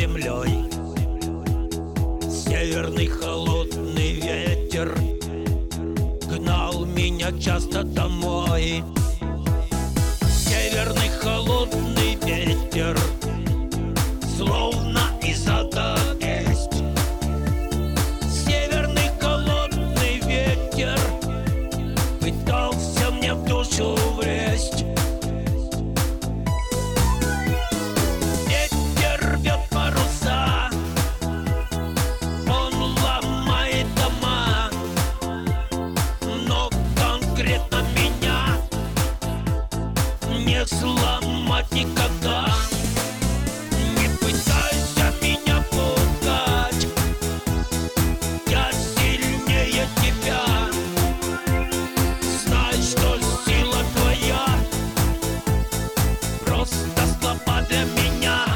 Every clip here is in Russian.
землей. Северный холодный ветер гнал меня часто домой. Северный холодный ветер словно из ада весть. Северный холодный ветер пытался мне в душу влезть. Ветер рвет паруса, он ломает дома, но конкретно меня не сломать никогда. Не пытайся меня пугать, я сильнее тебя. Знай, что сила твоя просто слаба для меня.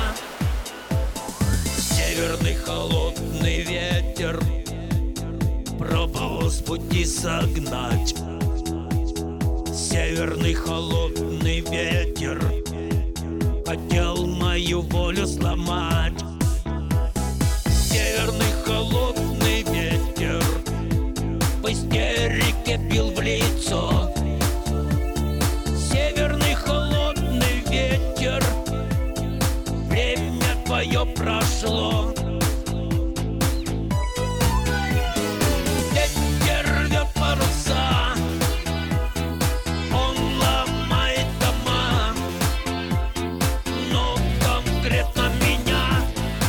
Северный холодный ветер пробовал с пути согнать. Северный холодный ветер хотел мою волю сломать. Северный холодный ветер в истерике бил в лицо. Северный холодный ветер, время твое прошло. Ветер рвет паруса, он ломает дома, но конкретно меня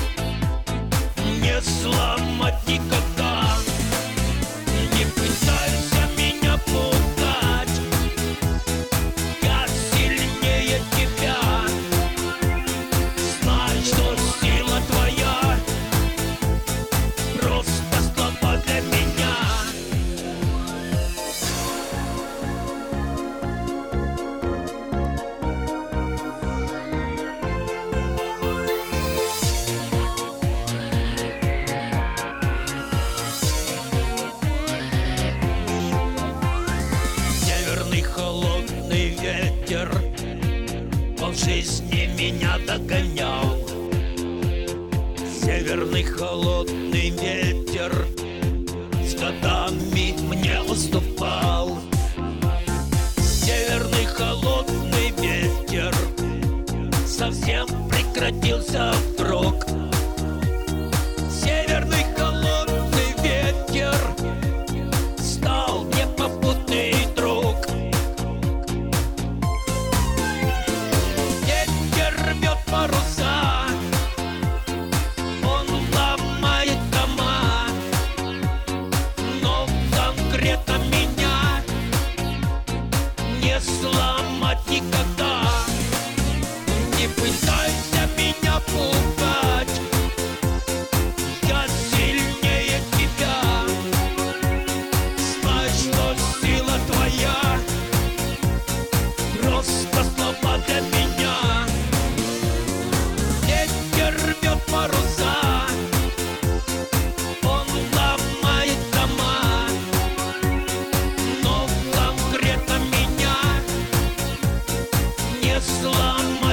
не сломать никогда. Не пытайся меня пугать, я сильнее тебя. Знай, что сила твоя просто слаба для меня. Северный холодный ветер по жизни меня догонял. Северный холодный ветер с годами мне уступал. Северный холодный ветер совсем прекратился вдруг. Северный холодный ветер стал мне попутный друг. Ветер рвет паруса, он ломает дома, но конкретно меня не сломать никогда. Не пытайся меня пугать, я сильнее тебя. Знай, что сила твоя просто слаба для меня. Ветер рвет паруса, он ломает дома, но конкретно меня не сломать.